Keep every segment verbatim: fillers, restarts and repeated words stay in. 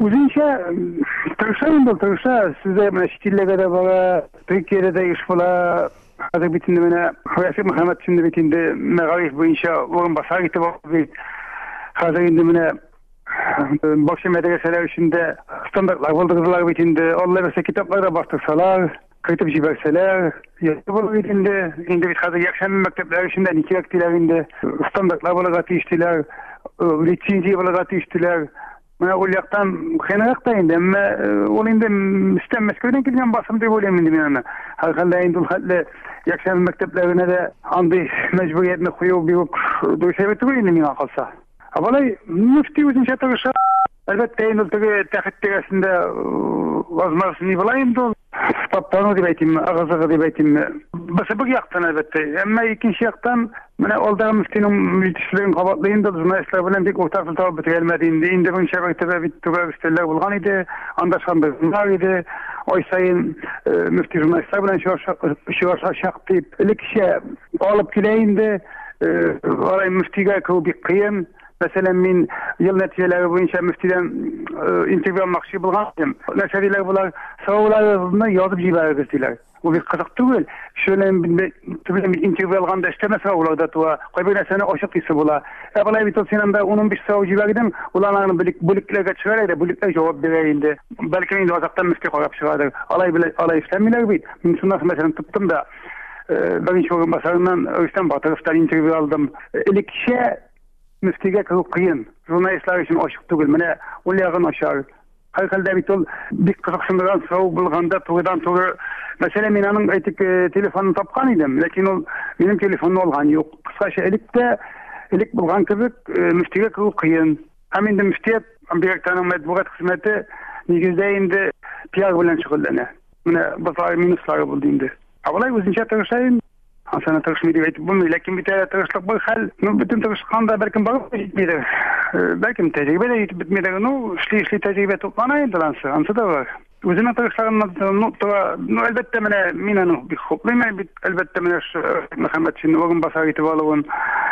Uzunca tırşayım da tırşa size meşgillere de bana Türkiye'de de iş bula hazır bitinde bana Hayati Muhammed şimdi bitinde megarif bu inşa orun basar gitti bir hazır indi bana bakşı medreseler içinde standartlar buldurdular bitinde onlar ise kitaplara bastırsalar kayıtıp jiberseler yapılı bitinde indi bir hazır yakşam mektepler içinde iki vaktilerinde standartlar bulagatı iştiler licenzi bulagatı iştiler Mana ol yaktan xenerakta indi ama ol indi istemez köyden kelgen basım dep oylayman indi men. Halkanda indi ul halle yakşam mekteplerine de andy mecburiyetini koyup bir döşebeti indi men kalsa. Abalay müfti özün çatırışa elbette indi tege tahittegesinde vazmarısını bulayım da taptanı dep aytayım, ağızı dep aytayım. Basa bir yaktan elbette. Ama ikinci yaktan Mana olda müftinin müjdislerin qabatlayında jurnalistler bilen bir ortak tabi gelmedi indi. Indi bu şebekede bir tuğra isteller bulgan idi. Andaşandılar idi. Oy sayın müfti jurnalistler bilen şuarsa şaq deyip ilikişe alıp kileyindi. Oray müftiga kıl bir kıyım. Mesela min yıl neticeleri boyunca müftiden interview almakçı bulgandım. Nesediler bular sorularını yazıp jiberdirdiler. Bu bir kızık değil. Şöyle bir interview alganda istemese olarda tuğa. Koybine sene oşuk ise bula. Ebalay bir topsinan da onun bir soru jiberdim. Ulanlarını büliklerine çıkaraydı. Bülikler cevap vereyindi. Belki indi azaktan müfti koyup çıkardı. Alay alay işlemmiler bit. Min şundan mesela tuttum da ben hiç orun basarından Özden Batırıf'tan interview aldım. İlikişe müftige kılıp kıyın. Jurnalistler için oşuk değil. Mene ulyağın aşağı. Halkalda bir tol bir kızıksındıran soğuk bulganda tuğdan tuğu. Mesela minanın etik telefonunu tapkan idim. Lakin o benim telefonum olgan yok. Kısaca elikte elik bulgan kızık müftige kılıp kıyın. Hem indi müftiyet bir tane medbukat hizmeti nigizde indi piyag bilen çıkıldığını. Mene basar minusları buldu indi. Avalay uzunca tırşayın. Sana tırşmayı deyip bunu. Lakin bir tane tırşlık bu hal. Bütün tırşlıkanda belki bakıp bitmedi. Belki tecrübe de yitip bitmedi. İşli işli tecrübe toplanaydı lansı. Ansı da var. Özünün tırşlarının noktada elbette mene minanı bir hoplayma elbette mene Muhammed şimdi orun basar gitip alıvın.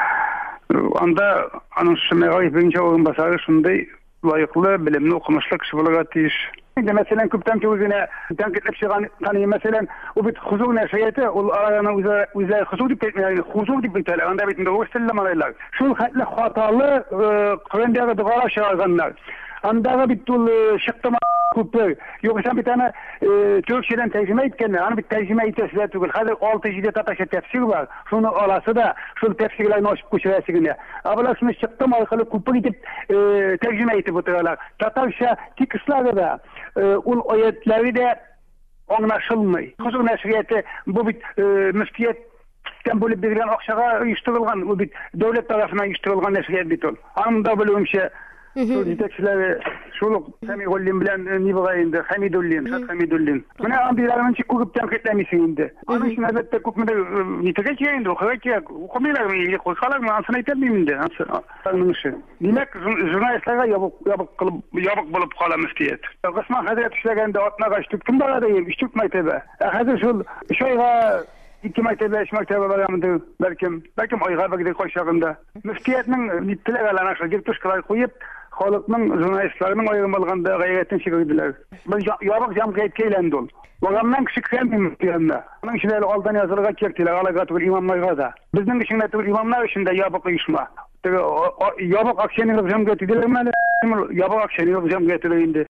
Anda anın şümeği birinci orun basarı şunday layıklı, bilimli okumuşluk şıbılıgat iş. Mesela küpten ki üzerine tenkitlik çıkan tanıyı mesela o bir huzur neşriyeti o arayana üzere huzur deyip etmeyen huzur deyip etmeyen anda bitinde o sellemalaylar. Şu hatlı hatalı kıvendiyarı dıgara şağırganlar. Andaga bitul şıktama kupur. Yoksa bir tane Türkçeden tercüme etkenler. Hani bir tercüme etesiler tügül. Hadi altı jide tataşa tefsir var. Şunu olası da şu tefsirlerini açıp kuşurasıgına. Abla şunu şıktama alakalı kupur gidip tercüme etip oturarlar. Tatarşa tikisleri da ul ayetleri de anlaşılmıyor. Huzur neşriyeti bu bir müftiyet böyle bir akşağa uyuşturulgan, bu bir devlet tarafından uyuşturulgan neşriyet bitol. Anında böyle bir şey Yetekçileri şuluk Semihullim bilen Nibagay'ında Hamidullin, Şat Hamidullin. Buna ambilarının çık kurup tenkitlemesi indi. Onun için elbette kukmada nitegeç yayındı. Okuyarak ya okumaylar mı? İyi koysalar mı? Ansına itermeyim indi. Ansına işi. Demek jurnalistlere yabık yabık kılıp yabık bulup kala müftiyet. Kısman Hazret işlerinde atına kaçtık. Kim bana değil? İştük maytebe. Hazret şul şöyle İki mektebe, üç mektebe varamadı. Belki, belki ayğa bakıda koşağında. Müftiyetinin nittiler alanakla girtuş kadar koyup, halkının, jurnalistlerinin ayrılmalığında gayretin çıkırdılar. Ben yabık jamkayet keylendi ol. Vagamdan küçük gelmeyeyim müftiyetinde. Onun için öyle aldan yazılığa çektiler, alakatılı imamlar da. Bizden için imamlar için de yabık uyuşma. Yabık akşeni yapacağım götürdüler mi? Yabık akşeni yapacağım götürdüler indi.